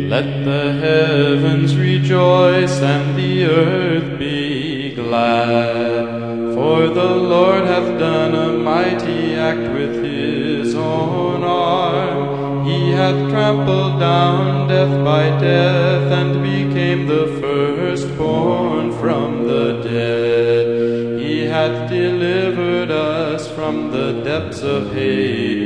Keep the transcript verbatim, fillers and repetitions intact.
Let the heavens rejoice and the earth be glad, for the Lord hath done a mighty act with his own arm. He hath trampled down death by death, and became the firstborn from the dead. He hath delivered us from the depths of Hades,